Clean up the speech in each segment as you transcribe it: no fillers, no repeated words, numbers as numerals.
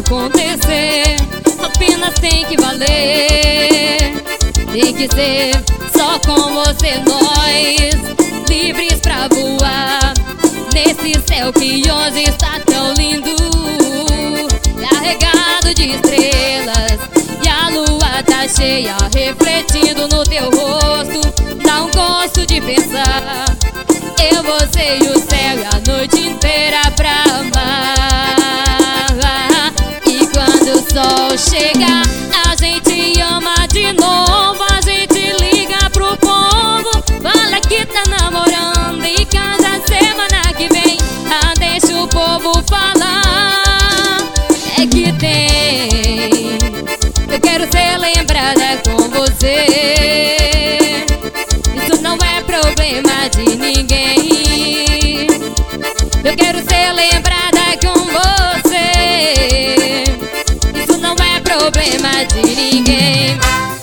acontecer, apenas tem que valer. Tem que ser só com você, nós livres pra voar nesse céu que hoje está tão lindo, carregado de estrelas, e a lua tá cheia refletindo no teu rosto. Dá um gosto de pensar, eu, você e o céu e a noite inteira pra amar. E quando o sol chegar, a gente ama de novo, a gente liga pro povo, fala que tá namorando e casa semana que vem. Deixa o povo falar, é que tem. Eu quero ser lembrada com você, isso não é problema de ninguém. Eu quero ser lembrada com você, isso não é problema de ninguém.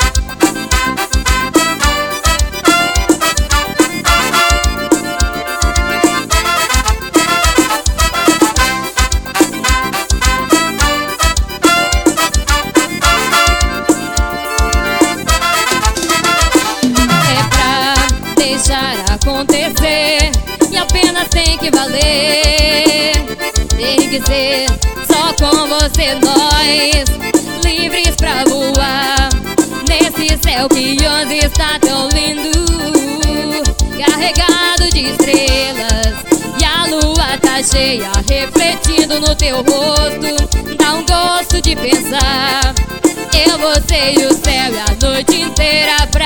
Deixar acontecer e apenas tem que valer. Tem que ser só com você, nós livres pra voar nesse céu que hoje está tão lindo, carregado de estrelas, e a lua tá cheia refletindo no teu rosto. Dá um gosto de pensar, eu, você e o céu e a noite inteira pra